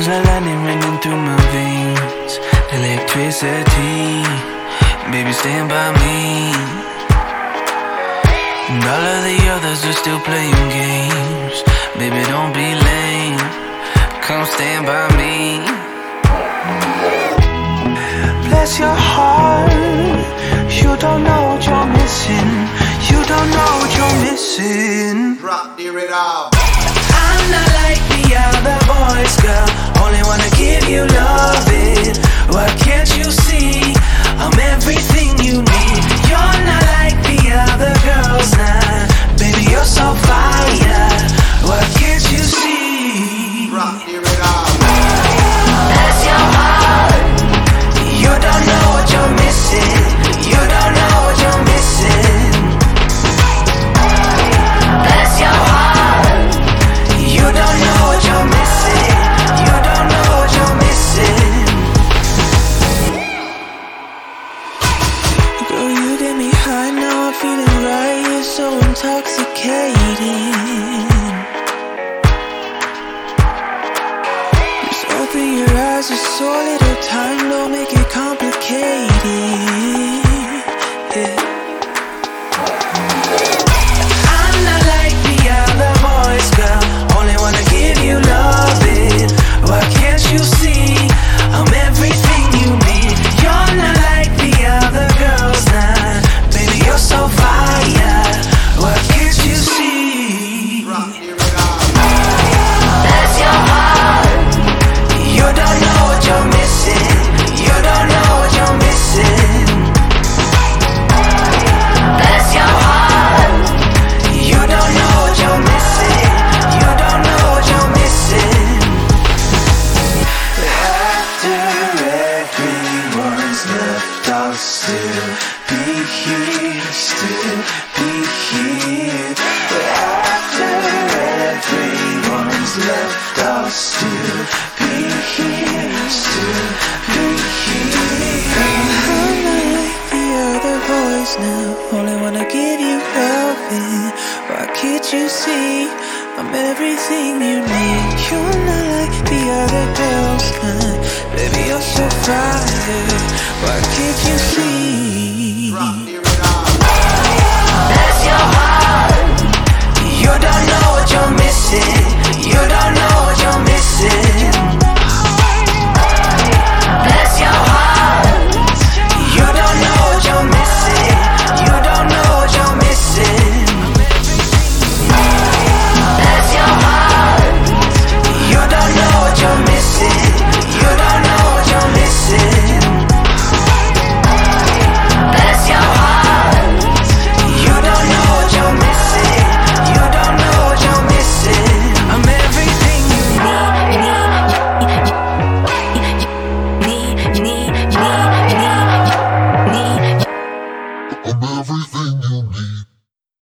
Feels like lightning running through my veins. Electricity, baby stand by me. And all of the others are still playing games. Baby don't be lame, come stand by me. Bless your heart, you don't know what you're missing. You don't know what you're missing. Drop the rhythm. I'm not like the other boys, girl. Only wanna give you loving. Why can't you see? I'm everything you need. You're not like the other girls now. Baby, you're so fire. Why can't you see? Drop the rhythm. Bless your heart. You don't know what you're missing. You don't know what you're missing. Bless your heart. You don't know what you're missing. You don't know what you're missing. Girl, you get me high, now I'm feeling right. You're so intoxicating. Just open your eyes, it's so little time, don't make it complicated. Yeah. I'm not like the other boys, girl. Only wanna give you loving. Why can't you see? I'm everything you need. You're not like the other girls now. Baby, you're so fire. Why can't you see? Drop the rhythm. Bless your heart. You don't know what you're missing. You don't know what you're missing. Bless your heart. You don't know what you're missing. You don't know what you're missing. After everyone's left, I'll still be here, still be here. After everyone's left, I'll still be here, still be here. I'm not like the other boys now. Only wanna give you loving. Why can't you see? I'm everything you need. You're not like the other girls now. Baby, you're so fire. Why can't you see?